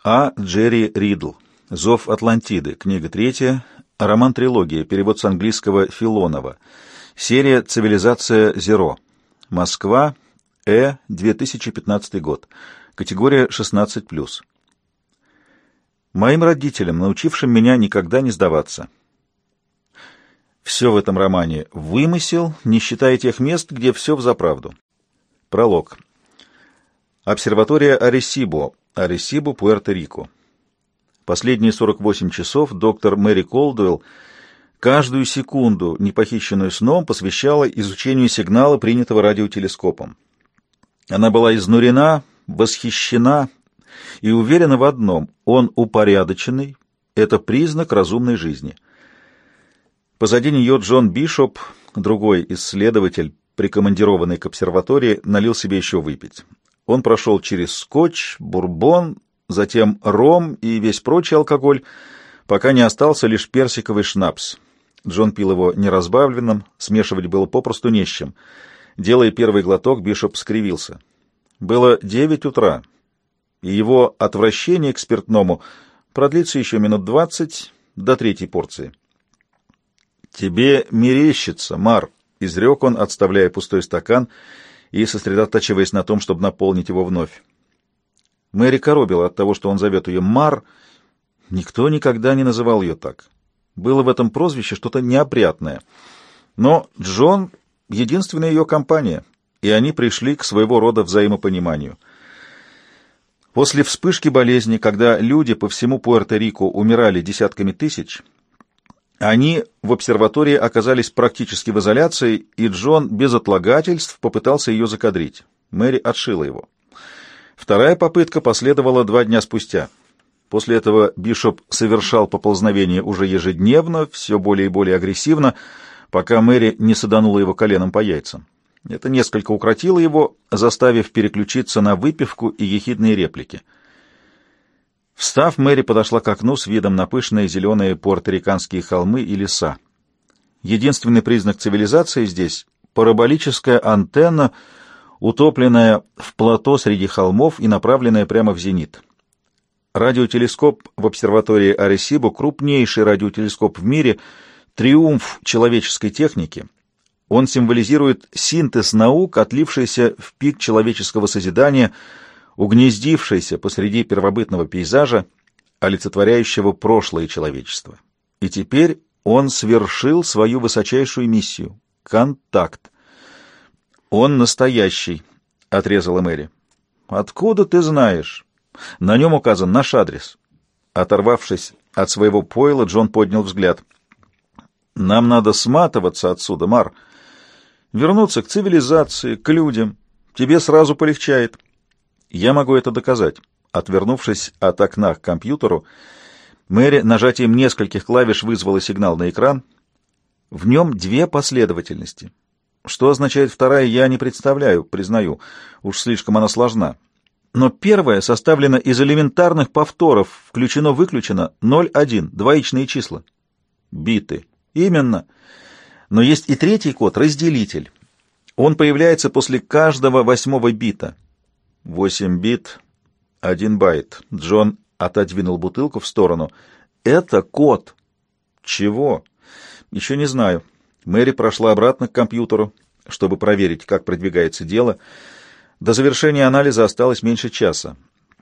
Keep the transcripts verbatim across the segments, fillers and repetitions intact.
А. Джерри Ридл. «Зов Атлантиды». Книга третья. Роман-трилогия. Перевод с английского Филонова. Серия «Цивилизация Зеро». Москва. Э. две тысячи пятнадцатый год. Категория шестнадцать плюс. Моим родителям, научившим меня никогда не сдаваться. Все в этом романе вымысел, не считая тех мест, где все взаправду. Пролог. Обсерватория Аресибо. Аресибо, Пуэрто-Рико. Последние сорок восемь часов доктор Мэри Колдуэлл каждую секунду, не похищенную сном, посвящала изучению сигнала, принятого радиотелескопом. Она была изнурена, восхищена и уверена в одном — он упорядоченный, это признак разумной жизни. Позади нее Джон Бишоп, другой исследователь, прикомандированный к обсерватории, налил себе еще выпить. Он прошел через скотч, бурбон, затем ром и весь прочий алкоголь, пока не остался лишь персиковый шнапс. Джон пил его неразбавленным, смешивать было попросту не с чем. Делая первый глоток, Бишоп скривился. Было девять утра, и его отвращение к спиртному продлится еще минут двадцать до третьей порции. «Тебе мерещится, Мар», — изрек он, отставляя пустой стакан и сосредотачиваясь на том, чтобы наполнить его вновь. Мэри коробила от того, что он зовет ее Мар. Никто никогда не называл ее так. Было в этом прозвище что-то неопрятное. Но Джон — единственная ее компания, и они пришли к своего рода взаимопониманию. После вспышки болезни, когда люди по всему Пуэрто-Рико умирали десятками тысяч, они в обсерватории оказались практически в изоляции, и Джон без отлагательств попытался ее закадрить. Мэри отшила его. Вторая попытка последовала два дня спустя. После этого Бишоп совершал поползновения уже ежедневно, все более и более агрессивно, пока Мэри не саданула его коленом по яйцам. Это несколько укротило его, заставив переключиться на выпивку и ехидные реплики. Встав, Мэри подошла к окну с видом на пышные зеленые пуэрториканские холмы и леса. Единственный признак цивилизации здесь — параболическая антенна, утопленная в плато среди холмов и направленная прямо в зенит. Радиотелескоп в обсерватории Аресибо — крупнейший радиотелескоп в мире, триумф человеческой техники. Он символизирует синтез наук, отлившийся в пик человеческого созидания, угнездившийся посреди первобытного пейзажа, олицетворяющего прошлое человечества. И теперь он свершил свою высочайшую миссию — контакт. «Он настоящий», — отрезала Мэри. «Откуда ты знаешь? На нем указан наш адрес». Оторвавшись от своего пойла, Джон поднял взгляд. «Нам надо сматываться отсюда, Мар. Вернуться к цивилизации, к людям. Тебе сразу полегчает». «Я могу это доказать». Отвернувшись от окна к компьютеру, Мэри нажатием нескольких клавиш вызвала сигнал на экран. В нем две последовательности. Что означает вторая, я не представляю, признаю. Уж слишком она сложна. Но первая составлена из элементарных повторов, включено-выключено, ноль один, двоичные числа. Биты. Именно. Но есть и третий код — разделитель. Он появляется после каждого восьмого бита. Восемь бит, один байт. Джон отодвинул бутылку в сторону. Это код. Чего? Еще не знаю. Мэри прошла обратно к компьютеру, чтобы проверить, как продвигается дело. До завершения анализа осталось меньше часа.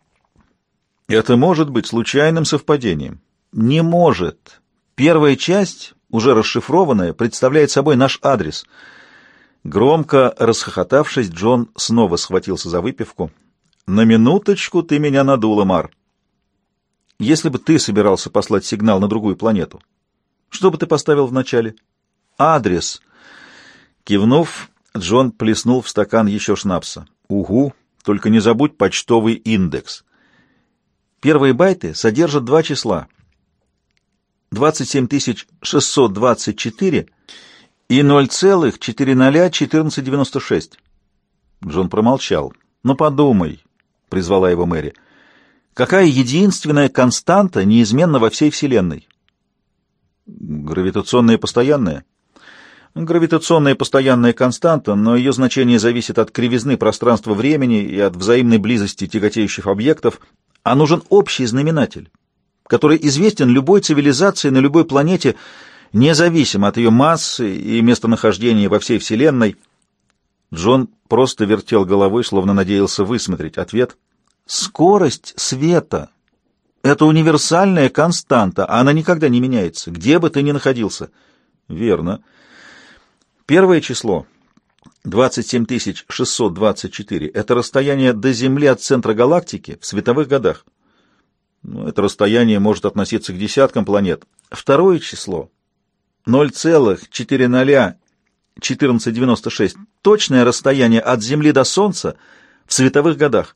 Это может быть случайным совпадением. Не может. Первая часть, уже расшифрованная, представляет собой наш адрес. Громко расхохотавшись, Джон снова схватился за выпивку. «На минуточку ты меня надула, Мар. Если бы ты собирался послать сигнал на другую планету, что бы ты поставил вначале?» «Адрес». Кивнув, Джон плеснул в стакан еще шнапса. «Угу, только не забудь почтовый индекс». Первые байты содержат два числа. двадцать семь тысяч шестьсот двадцать четыре и ноль целых четыре ноль четырнадцать девяносто шесть. Джон промолчал. «Ну подумай», — призвала его Мэри, — «какая единственная константа неизменна во всей Вселенной?» «Гравитационная постоянная?» «Гравитационная постоянная константа, но ее значение зависит от кривизны пространства-времени и от взаимной близости тяготеющих объектов. а нужен общий знаменатель, который известен любой цивилизации на любой планете, независимо от ее массы и местонахождения во всей Вселенной. Джон просто вертел головой, словно надеялся высмотреть ответ. Скорость света — это универсальная константа, она никогда не меняется, где бы ты ни находился. Верно. Первое число — двадцать семь тысяч шестьсот двадцать четыре. Это расстояние до Земли от центра галактики в световых годах. Ну, это расстояние может относиться к десяткам планет. Второе число — ноль целых четыре десятых четырнадцать девяносто шесть. Точное расстояние от Земли до Солнца в световых годах.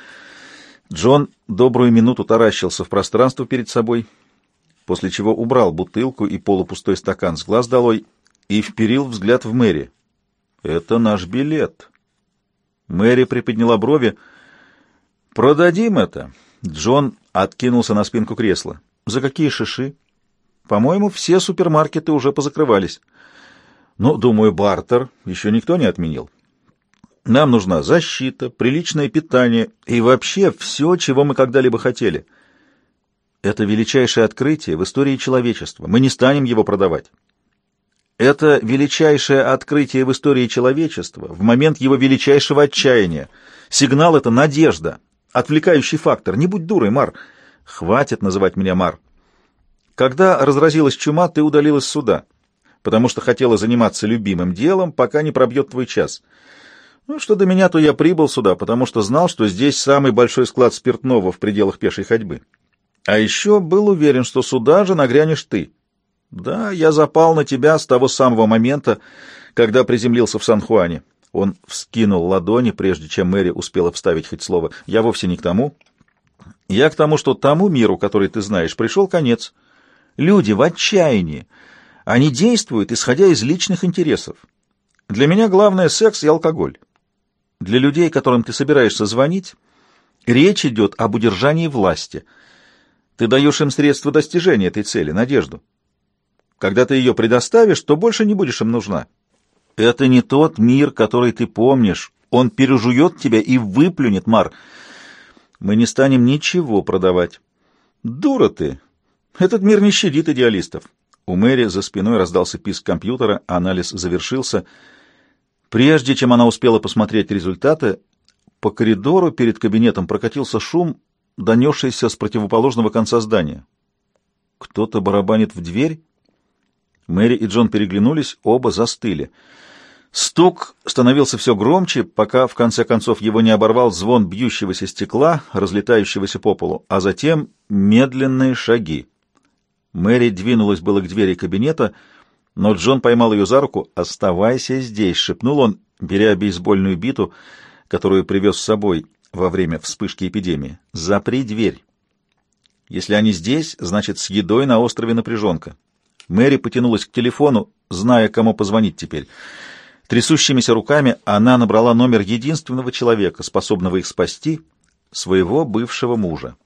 Джон добрую минуту таращился в пространство перед собой, после чего убрал бутылку и полупустой стакан с глаз долой и вперил взгляд в Мэри. «Это наш билет». Мэри приподняла брови. «Продадим это». Джон откинулся на спинку кресла. «За какие шиши?» «По-моему, все супермаркеты уже позакрывались». «Ну, думаю, бартер еще никто не отменил. Нам нужна защита, приличное питание и вообще все, чего мы когда-либо хотели. Это величайшее открытие в истории человечества. Мы не станем его продавать. Это величайшее открытие в истории человечества в момент его величайшего отчаяния. Сигнал — это надежда, отвлекающий фактор. Не будь дурой, Мар. Хватит называть меня Мар. Когда разразилась чума, ты удалилась сюда, потому что хотела заниматься любимым делом, пока не пробьет твой час. Ну, что до меня, то я прибыл сюда, потому что знал, что здесь самый большой склад спиртного в пределах пешей ходьбы. А еще был уверен, что сюда же нагрянешь ты. Да, я запал на тебя с того самого момента, когда приземлился в Сан-Хуане. Он вскинул ладони, прежде чем Мэри успела вставить хоть слово. Я вовсе не к тому. Я к тому, что тому миру, который ты знаешь, пришел конец. Люди в отчаянии. Они действуют, исходя из личных интересов. Для меня главное — секс и алкоголь. Для людей, которым ты собираешься звонить, речь идет об удержании власти. Ты даешь им средства достижения этой цели, надежду. Когда ты ее предоставишь, то больше не будешь им нужна. Это не тот мир, который ты помнишь. Он пережует тебя и выплюнет, Мар. Мы не станем ничего продавать. Дура ты! Этот мир не щадит идеалистов. У Мэри за спиной раздался писк компьютера, анализ завершился. Прежде чем она успела посмотреть результаты, по коридору перед кабинетом прокатился шум, донесшийся с противоположного конца здания. Кто-то барабанит в дверь? Мэри и Джон переглянулись, оба застыли. Стук становился все громче, пока в конце концов его не оборвал звон бьющегося стекла, разлетающегося по полу, а затем медленные шаги. Мэри двинулась было к двери кабинета, но Джон поймал ее за руку. «Оставайся здесь», — шепнул он, беря бейсбольную биту, которую привез с собой во время вспышки эпидемии. «Запри дверь. Если они здесь, значит, с едой на острове напряженка». Мэри потянулась к телефону, зная, кому позвонить теперь. Трясущимися руками она набрала номер единственного человека, способного их спасти, своего бывшего мужа.